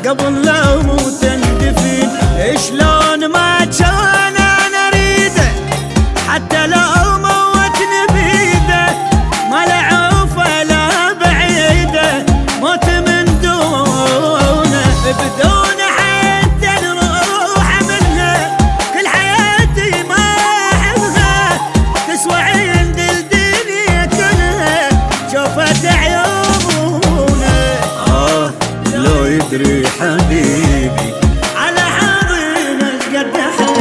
قبل لو مو تندفن. شلون ما كان انا اريده حتى لو موتني بيده، ما له عوف ولا بعيده موت من دونه، بدون حتى نروح منها كل حياتي ما احبها، تسوى عند الدنيا كلها شوفت عيونه. لو يدري حبيبي على حظنا قد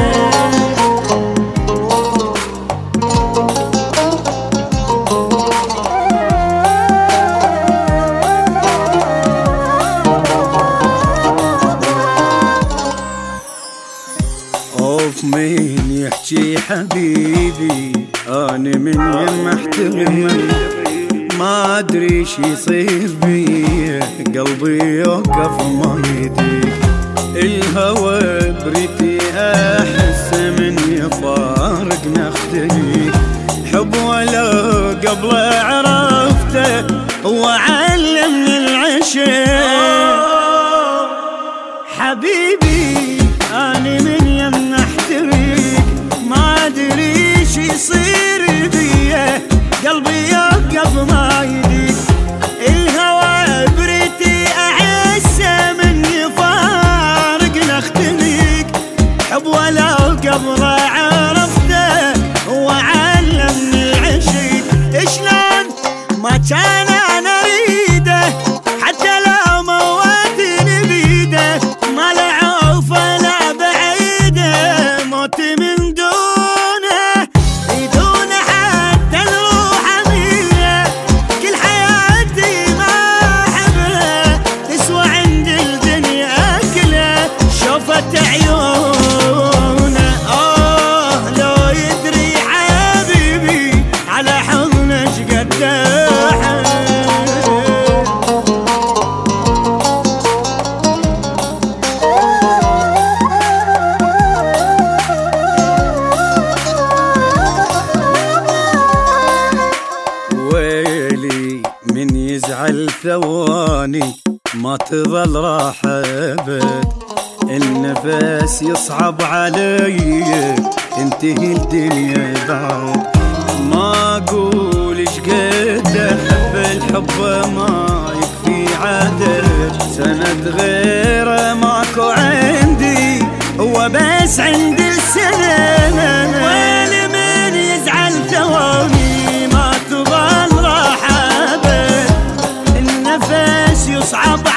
خوف مين يحكي حبيبي، أنا من يم احترم، ما أدري شي يصير بي، قلبي يوقف ما يدي، الهوى بريتي أحسه من يفارق نختلي، حب ولا قبل عرفته هو علمني العشق. حبيبي أنا من يم احترق، ما أدري شي يصير بيه، قلبي يوقف ما يديك، الهوى بريتي أحسه من يفارق نختليك، حب ولا قبل عرفته هو علمني العشق. شلون ما كان انا اريده حتى لو موتني بيده، ما له عوف ولا بعيده موت من دونه، بدون حتى نروح منها كل حياتي ما احبها، تسوى عند الدنيا كلها شوفت عيونه. لو يدري حبيبي على حضنه شقد ويلي من يزعل ثواني ما تظل راحة أبد، النفس يصعب علي تنتهي الدنيا بعد، ما أقول إيش قد أحب الحب ما يكفي عدد، سند غيره ماكو عندي هو بس عند السنة. ويلي من يزعل ثواني ما تظل راحة أبد، النفس يصعب